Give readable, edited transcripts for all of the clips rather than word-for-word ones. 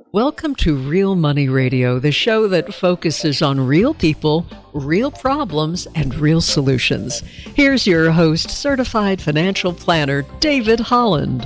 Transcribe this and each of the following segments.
Welcome to Real Money Radio, the show that focuses on real people, real problems, and real solutions. Here's your host, certified financial planner, David Holland.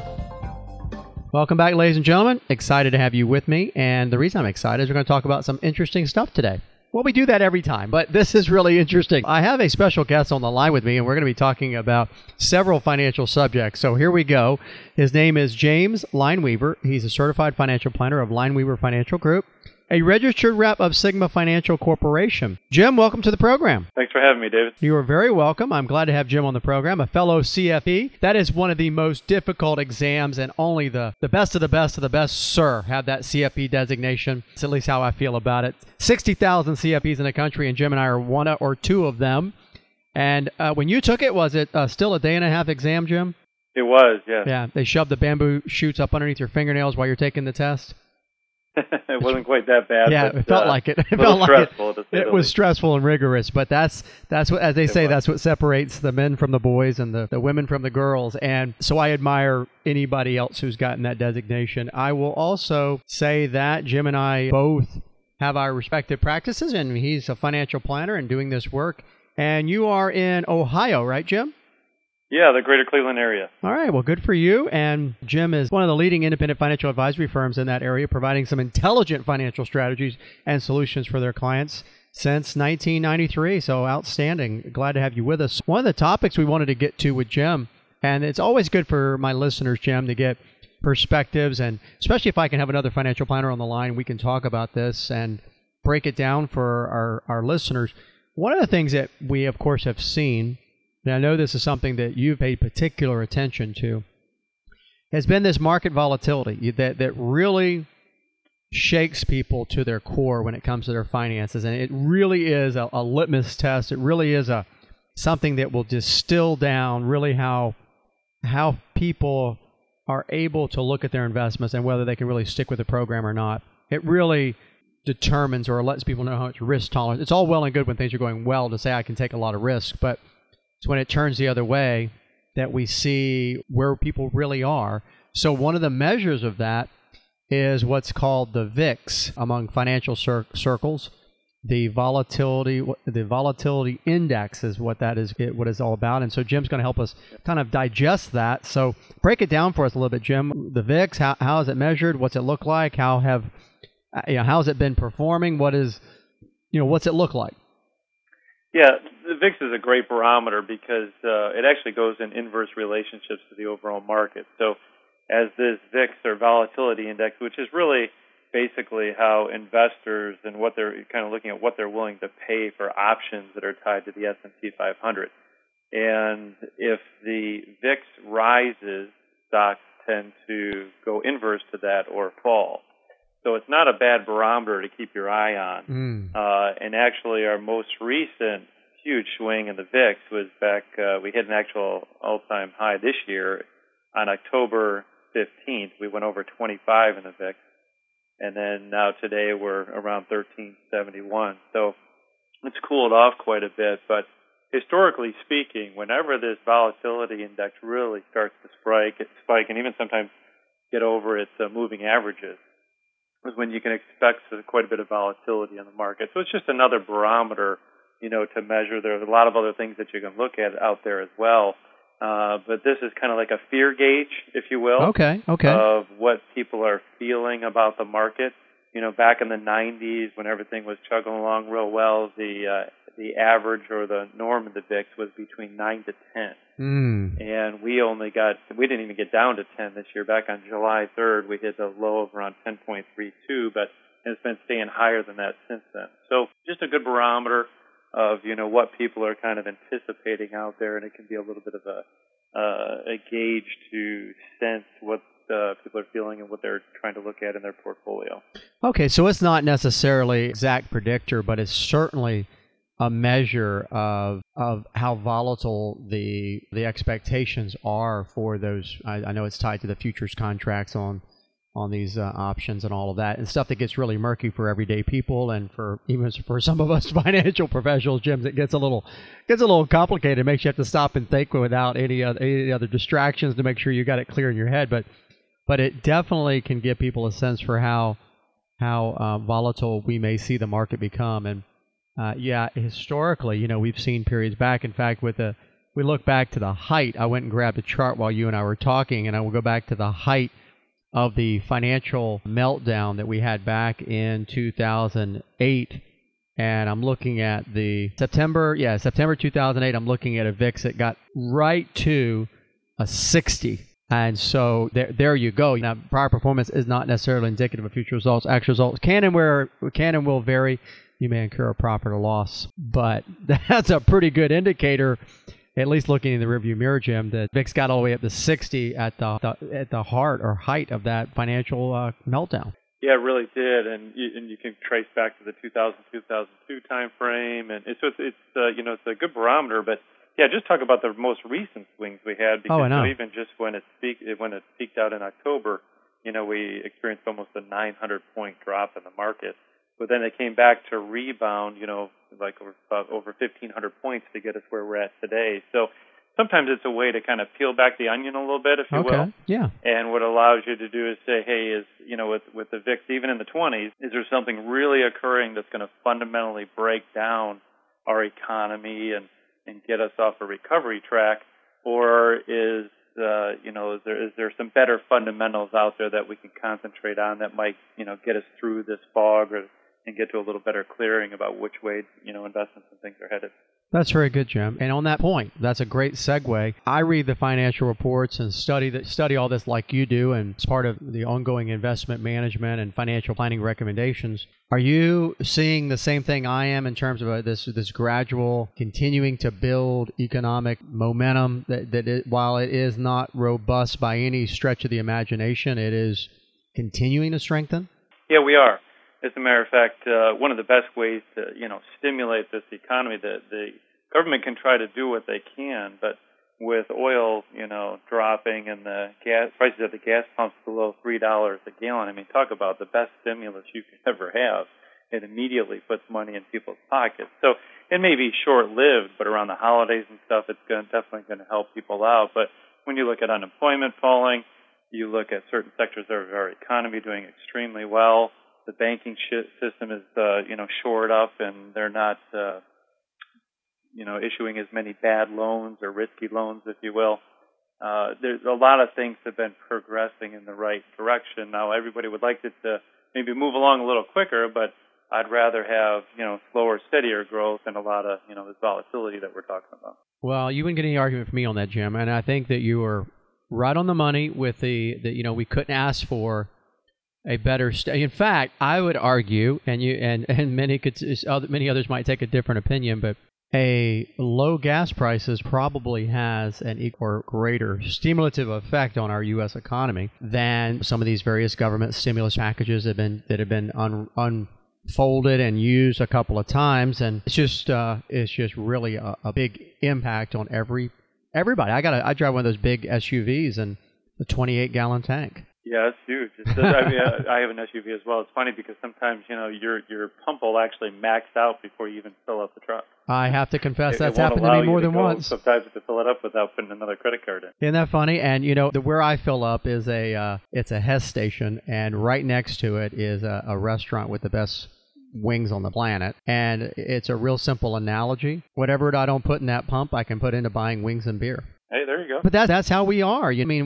Welcome back, ladies and gentlemen. Excited to have you with me. And the reason I'm excited is we're going to talk about some interesting stuff today. Well, we do that every time, but this is really interesting. I have a special guest on the line with me, and we're going to be talking about several financial subjects. So here we go. His name is James Lineweaver. He's a certified financial planner of Lineweaver Financial Group, a registered rep of Sigma Financial Corporation. Jim, welcome to the program. Thanks for having me, David. You are very welcome. I'm glad to have Jim on the program, a fellow CFE. That is one of the most difficult exams, and only the best of the best of the best, sir, have that CFE designation. That's at least how I feel about it. 60,000 CFEs in the country, and Jim and I are one or two of them. And when you took it, was it still a day-and-a-half exam, Jim? It was, yes. Yeah, they shoved the bamboo shoots up underneath your fingernails while you're taking the test? It wasn't quite that bad. Yeah, but, it felt like it. It felt like stressful. It was stressful and rigorous, but that's what, as they say, that's what separates the men from the boys and the women from the girls. And so I admire anybody else who's gotten that designation. I will also say that Jim and I both have our respective practices, and he's a financial planner and doing this work. And you are in Ohio, right, Jim? Yeah, the greater Cleveland area. All right, well, good for you. And Jim is one of the leading independent financial advisory firms in that area, providing some intelligent financial strategies and solutions for their clients since 1993. So outstanding. Glad to have you with us. One of the topics we wanted to get to with Jim, and it's always good for my listeners, Jim, to get perspectives, and especially if I can have another financial planner on the line, we can talk about this and break it down for our listeners. One of the things that we, of course, have seen, and I know this is something that you've paid particular attention to, has been this market volatility that really shakes people to their core when it comes to their finances. And it really is a litmus test. It really is something that will distill down really how people are able to look at their investments and whether they can really stick with the program or not. It really determines or lets people know how much risk tolerance. It's all well and good when things are going well to say I can take a lot of risk, but it's when it turns the other way that we see where people really are. So one of the measures of that is what's called the VIX among financial circles. The volatility index is what that is, what it's all about. And so Jim's going to help us kind of digest that. So break it down for us a little bit, Jim. The VIX, how is it measured? What's it look like? How's it been performing? What's it look like? Yeah, the VIX is a great barometer because it actually goes in inverse relationships to the overall market. So as this VIX or volatility index, which is really basically how investors and what they're kind of looking at what they're willing to pay for options that are tied to the S&P 500. And if the VIX rises, stocks tend to go inverse to that or fall. So it's not a bad barometer to keep your eye on. And actually our most recent huge swing in the VIX was back, we hit an actual all-time high this year on October 15th. We went over 25 in the VIX. And then now today we're around 1371. So it's cooled off quite a bit. But historically speaking, whenever this volatility index really starts to spike and even sometimes get over its moving averages, is when you can expect quite a bit of volatility in the market. So it's just another barometer, to measure. There's a lot of other things that you can look at out there as well. But this is kind of like a fear gauge, if you will, okay. of what people are feeling about the market. Back in the 90s when everything was chugging along real well, the average or the norm of the VIX was between 9 to 10. And we didn't even get down to 10 this year. Back on July 3rd, we hit a low of around 10.32, but it's been staying higher than that since then. So just a good barometer of, what people are kind of anticipating out there, and it can be a little bit of a gauge to sense what people are feeling and what they're trying to look at in their portfolio. Okay, so it's not necessarily exact predictor, but it's certainly a measure of how volatile the expectations are for those. I know it's tied to the futures contracts on these options and all of that, and stuff that gets really murky for everyday people, and even for some of us financial professionals, Jim, it gets a little complicated. It makes you have to stop and think without any other distractions to make sure you got it clear in your head. But it definitely can give people a sense for how how volatile we may see the market become. And historically, we've seen periods back. In fact, we look back to the height. I went and grabbed a chart while you and I were talking, and I will go back to the height of the financial meltdown that we had back in 2008. And I'm looking at the September 2008. I'm looking at a VIX that got right to a 60. And so there you go. Now, prior performance is not necessarily indicative of future results. Actual results can and will vary. You may incur a profit or loss, but that's a pretty good indicator, at least looking in the rearview mirror, Jim, that VIX got all the way up to 60 at the heart or height of that financial meltdown. Yeah, it really did, and you can trace back to the 2000-2002 time frame, and it's a good barometer. But yeah, just talk about the most recent swings we had, because even just when it peaked out in October, we experienced almost a 900-point drop in the market. But then they came back to rebound, like over 1,500 points to get us where we're at today. So sometimes it's a way to kind of peel back the onion a little bit, if you will. Yeah. And what it allows you to do is say, hey, with the VIX, even in the 20s, is there something really occurring that's going to fundamentally break down our economy and get us off a recovery track, or is there some better fundamentals out there that we can concentrate on that might get us through this fog and get to a little better clearing about which way investments and things are headed. That's very good, Jim. And on that point, that's a great segue. I read the financial reports and study all this like you do, and it's part of the ongoing investment management and financial planning recommendations. Are you seeing the same thing I am in terms of this gradual continuing to build economic momentum while it is not robust by any stretch of the imagination, it is continuing to strengthen? Yeah, we are. As a matter of fact, one of the best ways to, stimulate this economy, the government can try to do what they can, but with oil, dropping and the gas prices at the gas pumps below $3 a gallon, I mean, talk about the best stimulus you could ever have. It immediately puts money in people's pockets. So it may be short-lived, but around the holidays and stuff, it's definitely going to help people out. But when you look at unemployment falling, you look at certain sectors of our economy doing extremely well. The banking system is, shored up, and they're not, issuing as many bad loans or risky loans, if you will. There's a lot of things have been progressing in the right direction. Now, everybody would like it to maybe move along a little quicker, but I'd rather have, slower, steadier growth and a lot of, this volatility that we're talking about. Well, you wouldn't get any argument from me on that, Jim, and I think that you were right on the money with we couldn't ask for a better in fact, I would argue, and many others might take a different opinion, but a low gas prices probably has an equal or greater stimulative effect on our U.S. economy than some of these various government stimulus packages that have been unfolded and used a couple of times, and it's just really a big impact on everybody. I drive one of those big SUVs and a 28-gallon tank. Yeah, it's huge. I have an SUV as well. It's funny because sometimes, your pump will actually max out before you even fill up the truck. I have to confess that's happened to me more than once. Sometimes to fill it up without putting another credit card in. Isn't that funny? And, where I fill up is it's a Hess station, and right next to it is a restaurant with the best wings on the planet. And it's a real simple analogy. Whatever I don't put in that pump, I can put into buying wings and beer. Hey, there you go. But that's how we are. I mean,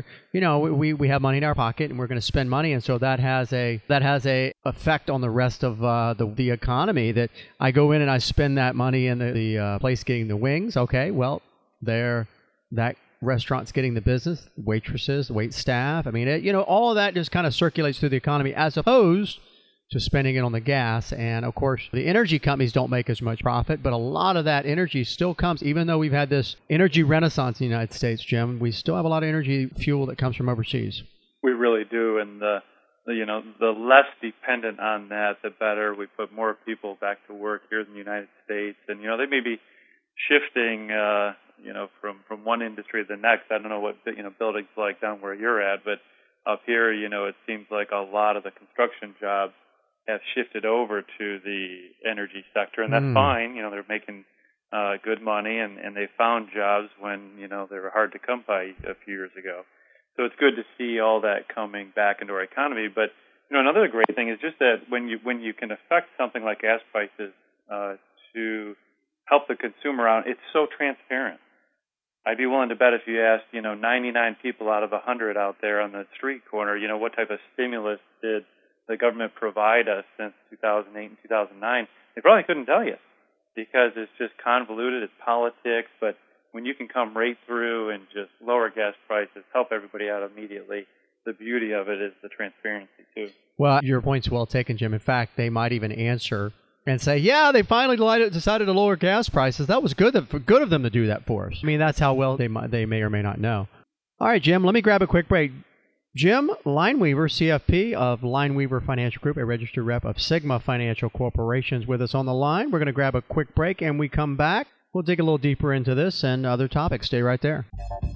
we have money in our pocket, and we're going to spend money, and so that has a effect on the rest of the economy. That I go in and I spend that money in the place getting the wings. Okay, well, that restaurant's getting the business, waitresses, wait staff. I mean, all of that just kind of circulates through the economy, as opposed to spending it on the gas. And of course, the energy companies don't make as much profit, but a lot of that energy still comes, even though we've had this energy renaissance in the United States, Jim, we still have a lot of energy fuel that comes from overseas. We really do, and the less dependent on that, the better. We put more people back to work here in the United States, and they may be shifting from one industry to the next. I don't know what buildings like down where you're at, but up here, it seems like a lot of the construction jobs have shifted over to the energy sector, and that's fine. They're making good money, and they found jobs when, they were hard to come by a few years ago. So it's good to see all that coming back into our economy. But, Another great thing is just that when you can affect something like gas prices to help the consumer out, it's so transparent. I'd be willing to bet if you asked, 99 people out of 100 out there on the street corner, what type of stimulus did the government provide us since 2008 and 2009, they probably couldn't tell you because it's just convoluted, it's politics, but when you can come right through and just lower gas prices, help everybody out immediately, the beauty of it is the transparency, too. Well, your point's well taken, Jim. In fact, they might even answer and say, yeah, they finally decided to lower gas prices. That was good of them to do that for us. I mean, that's how well they may or may not know. All right, Jim, let me grab a quick break. Jim Lineweaver, CFP of Lineweaver Financial Group, a registered rep of Sigma Financial Corporation, is with us on the line. We're going to grab a quick break, and we come back. We'll dig a little deeper into this and other topics. Stay right there.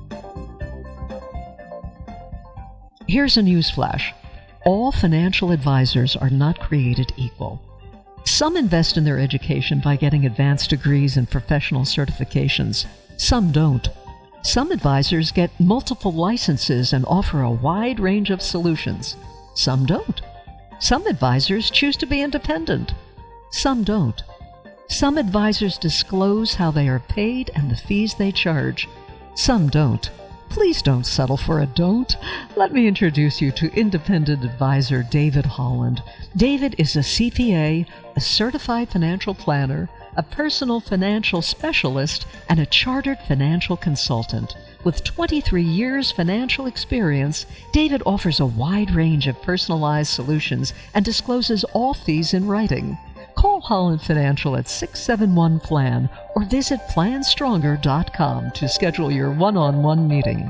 Here's a news flash. All financial advisors are not created equal. Some invest in their education by getting advanced degrees and professional certifications. Some don't. Some advisors get multiple licenses and offer a wide range of solutions. Some don't. Some advisors choose to be independent. Some don't. Some advisors disclose how they are paid and the fees they charge. Some don't. Please don't settle for a don't. Let me introduce you to independent advisor David Holland. David is a CPA, a certified financial planner, a personal financial specialist, and a chartered financial consultant. With 23 years financial experience, David offers a wide range of personalized solutions and discloses all fees in writing. Call Holland Financial at 671-PLAN or visit planstronger.com to schedule your one-on-one meeting.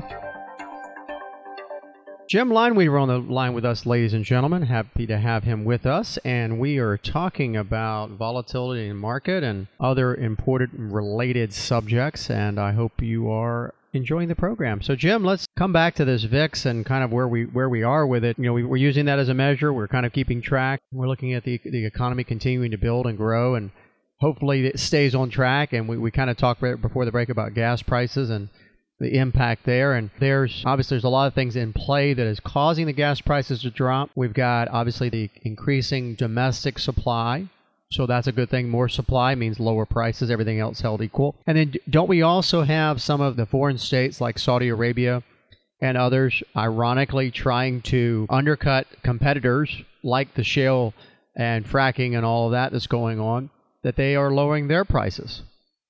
Jim Lineweaver on the line with us, ladies and gentlemen. Happy to have him with us. And we are talking about volatility in the market and other important related subjects. And I hope you are enjoying the program. So, Jim, let's come back to this VIX and kind of where we are with it. We're using that as a measure. We're kind of keeping track. We're looking at the economy continuing to build and grow, and hopefully it stays on track. And we kind of talked right before the break about gas prices and the impact there. And there's a lot of things in play that is causing the gas prices to drop. We've got obviously the increasing domestic supply. So that's a good thing. More supply means lower prices, everything else held equal. And then don't we also have some of the foreign states like Saudi Arabia and others ironically trying to undercut competitors like the shale and fracking and all of that that's going on, that they are lowering their prices?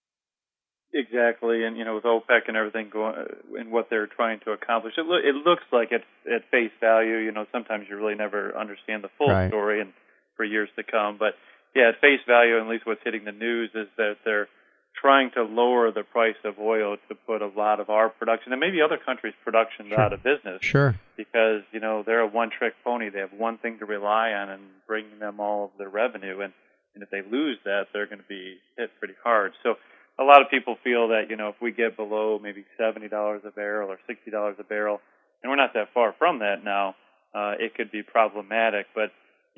Exactly, and with OPEC and everything going and what they're trying to accomplish, it looks like it's at face value. Sometimes you really never understand the full story, and for years to come. But yeah, at face value, at least what's hitting the news is that they're trying to lower the price of oil to put a lot of our production and maybe other countries' production out of business. Sure. Because they're a one-trick pony. They have one thing to rely on and bringing them all of their revenue, and if they lose that, they're going to be hit pretty hard. So a lot of people feel that, if we get below maybe $70 a barrel or $60 a barrel, and we're not that far from that now, it could be problematic. But,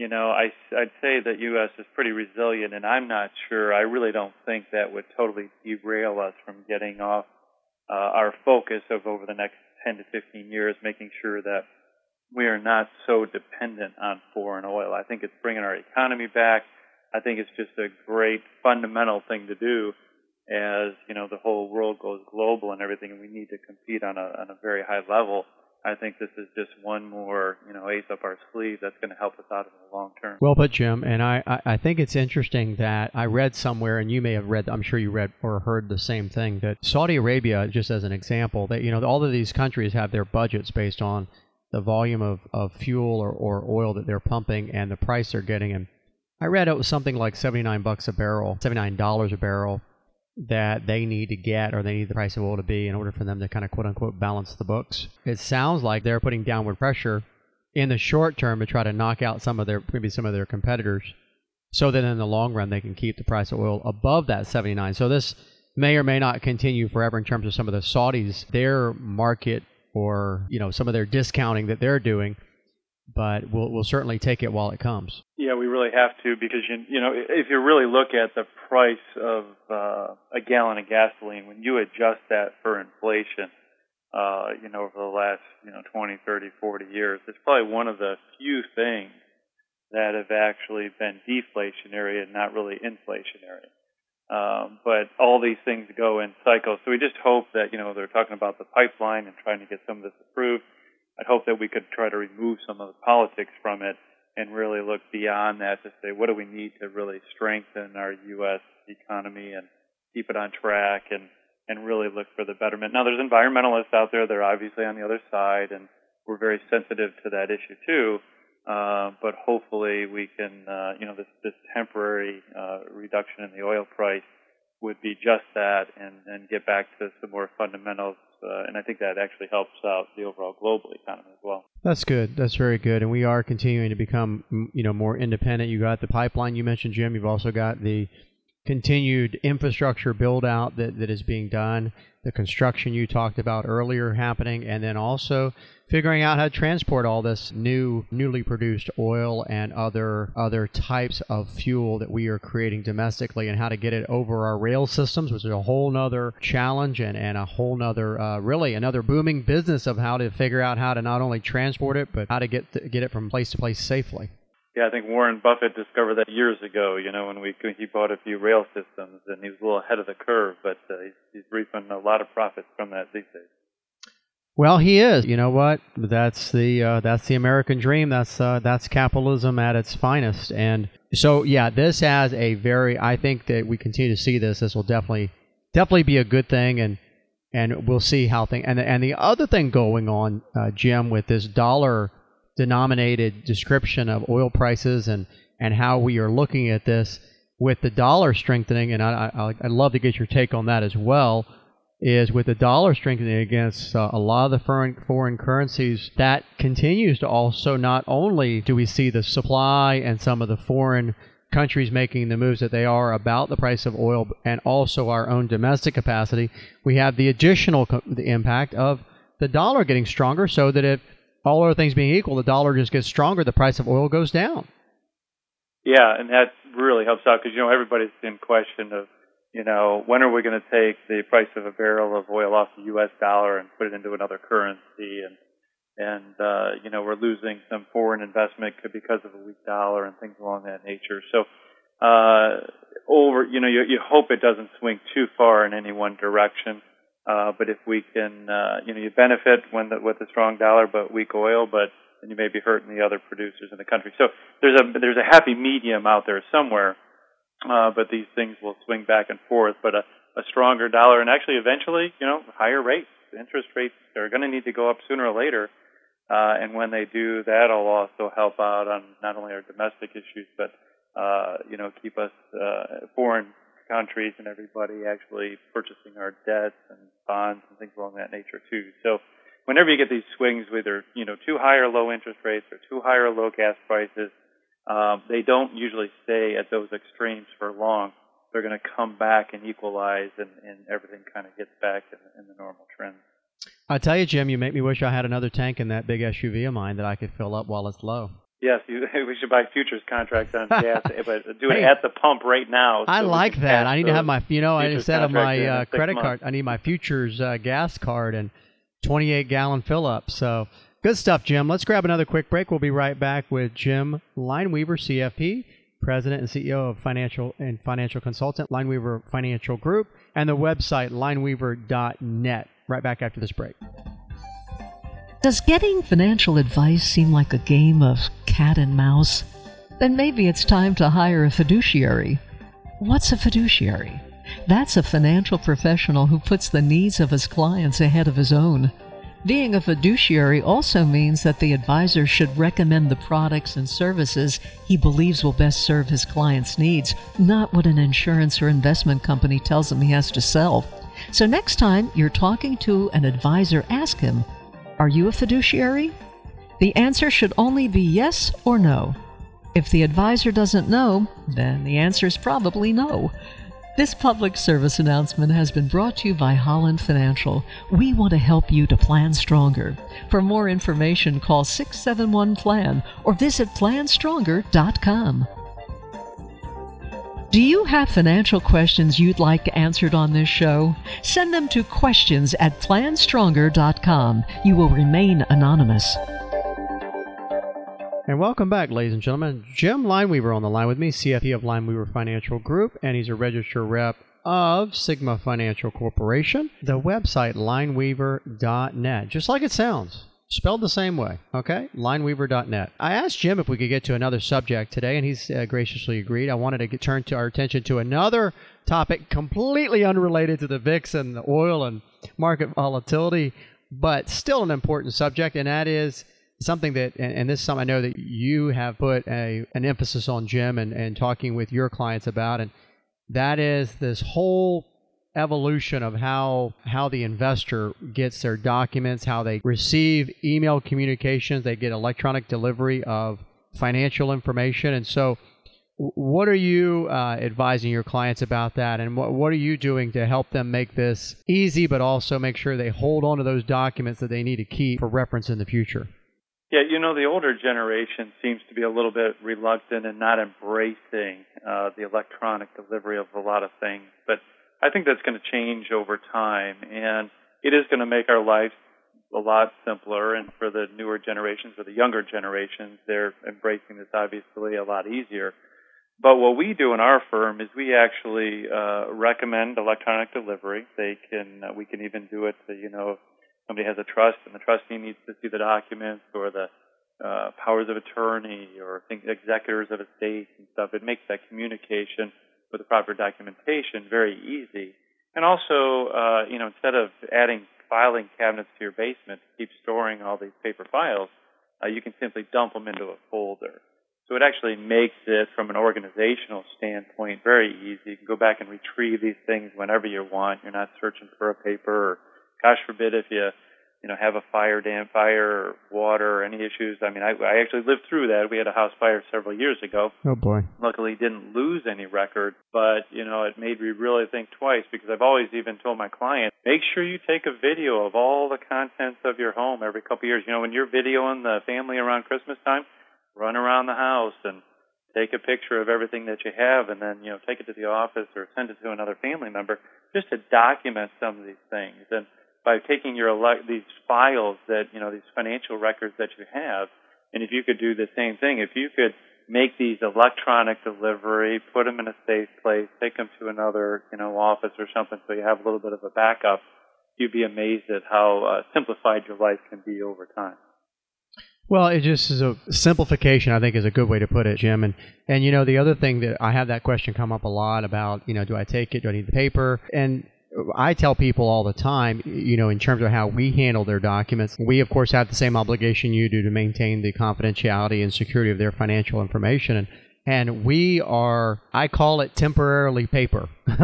I'd say that U.S. is pretty resilient, and I'm not sure. I really don't think that would totally derail us from getting off our focus of over the next 10 to 15 years, making sure that we are not so dependent on foreign oil. I think it's bringing our economy back. I think it's just a great fundamental thing to do as, the whole world goes global and everything, and we need to compete on a very high level. I think this is just one more, ace up our sleeve that's going to help us out in the long term. Well put, Jim. And I think it's interesting that I read somewhere, and you may have read, I'm sure you read or heard the same thing, that Saudi Arabia, just as an example, that, all of these countries have their budgets based on the volume of fuel or oil that they're pumping and the price they're getting. And I read it was something like $79 a barrel, $79 a barrel that they need to get, or they need the price of oil to be in order for them to kind of quote unquote balance the books. It sounds like they're putting downward pressure in the short term to try to knock out some of their competitors, so that in the long run they can keep the price of oil above that 79. So this may or may not continue forever in terms of some of the Saudis, their market, or some of their discounting that they're doing. But we'll certainly take it while it comes. Yeah, we really have to, because if you really look at the price of a gallon of gasoline, when you adjust that for inflation, over the last 20, 30, 40 years, it's probably one of the few things that have actually been deflationary and not really inflationary. But all these things go in cycles. So we just hope that, they're talking about the pipeline and trying to get some of this approved. I'd hope that we could try to remove some of the politics from it and really look beyond that to say, what do we need to really strengthen our U.S. economy and keep it on track and really look for the betterment. Now, there's environmentalists out there that are obviously on the other side, and we're very sensitive to that issue too. But hopefully we can, this temporary reduction in the oil price would be just that and get back to some more fundamentals. And I think that actually helps out the overall global economy as well. That's good. That's very good. And we are continuing to become, more independent. You got the pipeline you mentioned, Jim. You've also got the continued infrastructure build out that is being done, the construction you talked about earlier happening, and then also figuring out how to transport all this newly produced oil and other types of fuel that we are creating domestically, and how to get it over our rail systems, which is a whole nother challenge and a whole nother really another booming business of how to figure out how to not only transport it but how to get it from place to place safely. Yeah, I think Warren Buffett discovered that years ago, when he bought a few rail systems, and he was a little ahead of the curve, but he's reaping a lot of profits from that these days. Well, he is. You know what? That's the American dream. That's capitalism at its finest. And so, yeah, this has I think that we continue to see this. This will definitely be a good thing, and we'll see how things. And the other thing going on, Jim, with this dollar-denominated description of oil prices and how we are looking at this with the dollar strengthening, and I'd love to get your take on that as well, is with the dollar strengthening against a lot of the foreign currencies, that continues to also, not only do we see the supply and some of the foreign countries making the moves that they are about the price of oil and also our own domestic capacity, we have the additional the impact of the dollar getting stronger, so that if all other things being equal, the dollar just gets stronger, the price of oil goes down. Yeah, and that really helps out because, everybody's in question of, when are we going to take the price of a barrel of oil off the U.S. dollar and put it into another currency? And we're losing some foreign investment because of a weak dollar and things along that nature. So, you hope it doesn't swing too far in any one direction. But if we can, you benefit with a strong dollar but weak oil, but then you may be hurting the other producers in the country. So there's a happy medium out there somewhere. But these things will swing back and forth. But a stronger dollar, and actually eventually, higher rates, interest rates are going to need to go up sooner or later. And when they do, that'll also help out on not only our domestic issues, but keep us foreign countries and everybody actually purchasing our debts and bonds and things along that nature too. So whenever you get these swings, whether too high or low interest rates or too high or low gas prices, they don't usually stay at those extremes for long. They're going to come back and equalize, and everything kind of gets back in the normal trend. I tell you, Jim, you make me wish I had another tank in that big SUV of mine that I could fill up while it's low. Yes, we should buy futures contracts on gas, but do it at the pump right now. I like that. I need to have my, instead of my credit card, I need my futures gas card and 28-gallon fill-up. So good stuff, Jim. Let's grab another quick break. We'll be right back with Jim Lineweaver, CFP, President and CEO of financial consultant, Lineweaver Financial Group, and the website lineweaver.net. Right back after this break. Does getting financial advice seem like a game of cat and mouse? Then maybe it's time to hire a fiduciary. What's a fiduciary? That's a financial professional who puts the needs of his clients ahead of his own. Being a fiduciary also means that the advisor should recommend the products and services he believes will best serve his client's needs, not what an insurance or investment company tells him he has to sell. So next time you're talking to an advisor, ask him, are you a fiduciary? The answer should only be yes or no. If the advisor doesn't know, then the answer is probably no. This public service announcement has been brought to you by Holland Financial. We want to help you to plan stronger. For more information, call 671-PLAN or visit planstronger.com. Do you have financial questions you'd like answered on this show? Send them to questions@planstronger.com. You will remain anonymous. And welcome back, ladies and gentlemen. Jim Lineweaver on the line with me, CFE of Lineweaver Financial Group, and he's a registered rep of Sigma Financial Corporation. The website, lineweaver.net, just like it sounds, spelled the same way, okay? Lineweaver.net. I asked Jim if we could get to another subject today, and he's graciously agreed. I wanted to turn our attention to another topic completely unrelated to the VIX and the oil and market volatility, but still an important subject, and that is something that, and this is something I know that you have put an emphasis on, Jim, and talking with your clients about, and that is this whole evolution of how the investor gets their documents, how they receive email communications, they get electronic delivery of financial information. And so what are you advising your clients about that, and what are you doing to help them make this easy, but also make sure they hold on to those documents that they need to keep for reference in the future? Yeah, the older generation seems to be a little bit reluctant and not embracing the electronic delivery of a lot of things. But I think that's going to change over time, and it is going to make our lives a lot simpler. And for the newer generations or the younger generations, they're embracing this obviously a lot easier. But what we do in our firm is we actually recommend electronic delivery. We can even do it to, if somebody has a trust and the trustee needs to see the documents or the powers of attorney or executors of estates and stuff. It makes that communication with the proper documentation very easy. And also, instead of adding filing cabinets to your basement to keep storing all these paper files, you can simply dump them into a folder. So it actually makes it, from an organizational standpoint, very easy. You can go back and retrieve these things whenever you want. You're not searching for a paper, or gosh forbid if you have a fire or water or any issues. I mean, I actually lived through that. We had a house fire several years ago. Oh, boy. Luckily, didn't lose any record, but, it made me really think twice, because I've always even told my clients, make sure you take a video of all the contents of your home every couple of years. When you're videoing the family around Christmas time, run around the house and take a picture of everything that you have, and then, take it to the office or send it to another family member just to document some of these things. And by taking these files that, these financial records that you have, and if you could do the same thing, if you could make these electronic delivery, put them in a safe place, take them to another, office or something so you have a little bit of a backup, you'd be amazed at how simplified your life can be over time. Well, it just is a simplification, I think, is a good way to put it, Jim. And the other thing that I have that question come up a lot about, do I take it? Do I need the paper? And I tell people all the time, in terms of how we handle their documents, we, of course, have the same obligation you do to maintain the confidentiality and security of their financial information. And we are, I call it temporarily paper.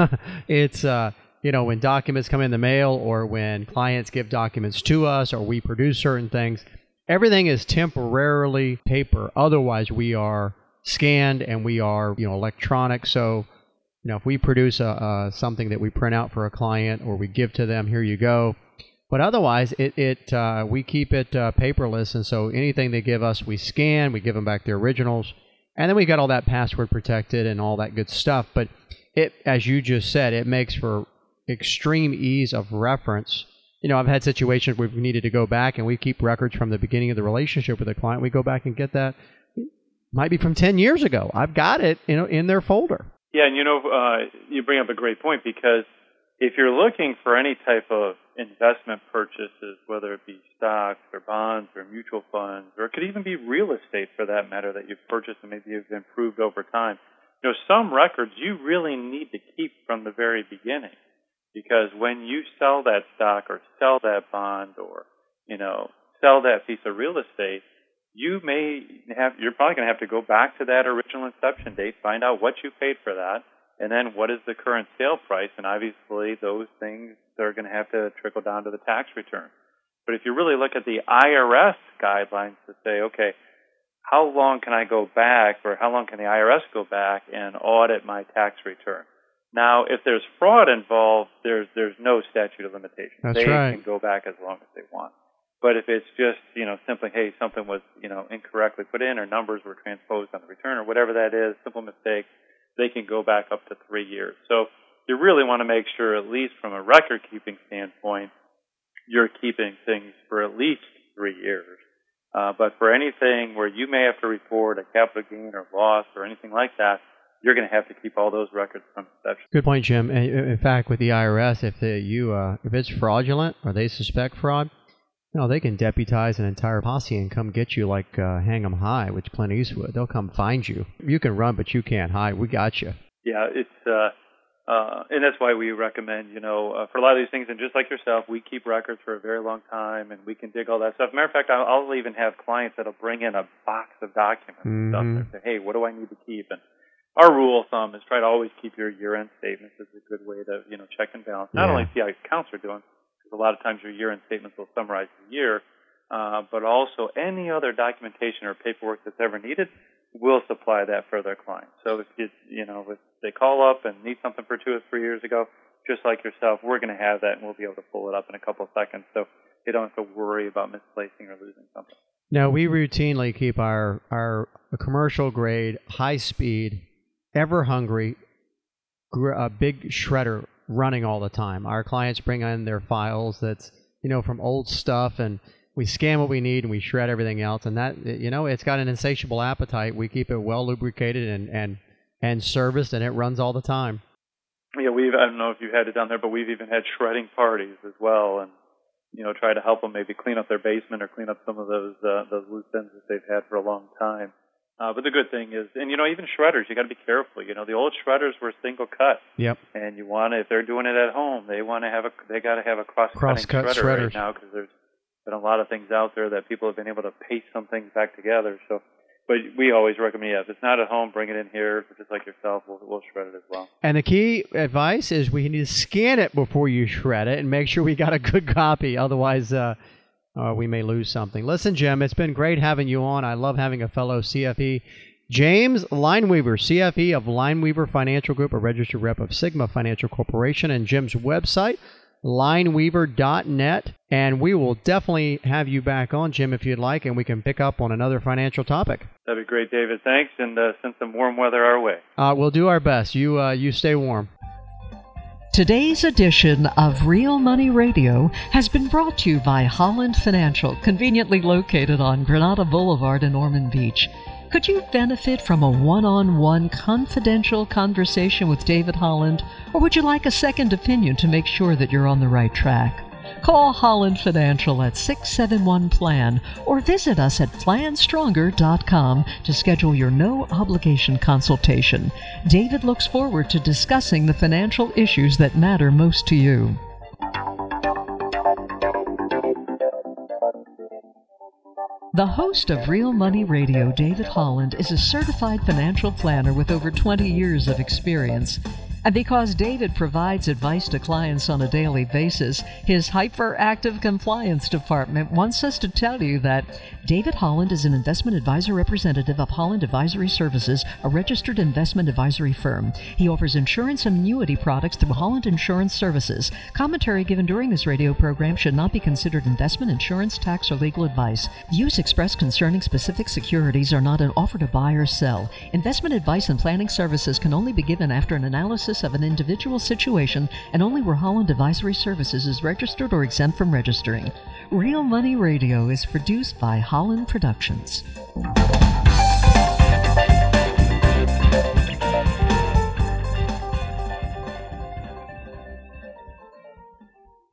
It's, when documents come in the mail or when clients give documents to us or we produce certain things, everything is temporarily paper. Otherwise, we are scanned and we are, electronic. So, if we produce something that we print out for a client or we give to them, here you go. But otherwise, we keep it paperless. And so anything they give us, we scan, we give them back their originals. And then we got all that password protected and all that good stuff. But as you just said, it makes for extreme ease of reference. I've had situations where we needed to go back and we keep records from the beginning of the relationship with a client. We go back and get that. Might be from 10 years ago. I've got it, in their folder. Yeah, and you bring up a great point, because if you're looking for any type of investment purchases, whether it be stocks or bonds or mutual funds, or it could even be real estate for that matter that you've purchased and maybe you've improved over time, some records you really need to keep from the very beginning. Because when you sell that stock or sell that bond or, sell that piece of real estate, you're probably going to have to go back to that original inception date, find out what you paid for that, and then what is the current sale price. And obviously those things are going to have to trickle down to the tax return. But if you really look at the IRS guidelines to say, okay, how long can I go back, or how long can the IRS go back and audit my tax return? Now, if there's fraud involved, there's no statute of limitations. That's they right. can go back as long as they want. But if it's just, simply, hey, something was, incorrectly put in, or numbers were transposed on the return, or whatever that is, simple mistake, they can go back up to 3 years. So you really want to make sure, at least from a record-keeping standpoint, you're keeping things for at least 3 years. But for anything where you may have to report a capital gain or loss or anything like that, you're going to have to keep all those records from inception. Good point, Jim. In fact, with the IRS, if it's fraudulent or they suspect fraud, they can deputize an entire posse and come get you like Hang 'em High with Clint Eastwood. They'll come find you. You can run, but you can't hide. We got you. Yeah, it's and that's why we recommend, for a lot of these things, and just like yourself, we keep records for a very long time, and we can dig all that stuff. Matter of fact, I'll even have clients that'll bring in a box of documents and stuff and say, hey, what do I need to keep? And our rule of thumb is try to always keep your year-end statements. It's a good way to, check and balance. Not only see how your accounts are doing, because a lot of times your year-end statements will summarize the year, but also any other documentation or paperwork that's ever needed, we'll supply that for their clients. So if if they call up and need something for 2 or 3 years ago, just like yourself, we're going to have that, and we'll be able to pull it up in a couple of seconds, so they don't have to worry about misplacing or losing something. Now, we routinely keep our commercial grade, high speed, ever hungry, big shredder running all the time. Our clients bring in their files that's from old stuff, and we scan what we need and we shred everything else. And that it's got an insatiable appetite. We keep it well lubricated and serviced, and it runs all the time. Yeah, I don't know if you've had it down there, but we've even had shredding parties as well, and try to help them maybe clean up their basement or clean up some of those loose ends that they've had for a long time. But the good thing is, and even shredders, you got to be careful. The old shredders were single cut. Yep. And you want to, if they're doing it at home, they got to have a cross-cutting shredder right now, because there's been a lot of things out there that people have been able to paste some things back together. So, but we always recommend, if it's not at home, bring it in here. Just like yourself, we'll shred it as well. And the key advice is we need to scan it before you shred it and make sure we got a good copy. Otherwise, we may lose something. Listen, Jim, it's been great having you on. I love having a fellow CFE. James Lineweaver, CFE of Lineweaver Financial Group, a registered rep of Sigma Financial Corporation, and Jim's website, lineweaver.net. And we will definitely have you back on, Jim, if you'd like, and we can pick up on another financial topic. That'd be great, David. Thanks, and send some warm weather our way. We'll do our best. You stay warm. Today's edition of Real Money Radio has been brought to you by Holland Financial, conveniently located on Granada Boulevard in Ormond Beach. Could you benefit from a one-on-one confidential conversation with David Holland, or would you like a second opinion to make sure that you're on the right track? Call Holland Financial at 671-PLAN or visit us at planstronger.com to schedule your no-obligation consultation. David looks forward to discussing the financial issues that matter most to you. The host of Real Money Radio, David Holland, is a certified financial planner with over 20 years of experience. And because David provides advice to clients on a daily basis, his hyperactive compliance department wants us to tell you that David Holland is an investment advisor representative of Holland Advisory Services, a registered investment advisory firm. He offers insurance and annuity products through Holland Insurance Services. Commentary given during this radio program should not be considered investment, insurance, tax, or legal advice. Views expressed concerning specific securities are not an offer to buy or sell. Investment advice and planning services can only be given after an analysis of an individual situation and only where Holland Advisory Services is registered or exempt from registering. Real Money Radio is produced by Holland Productions.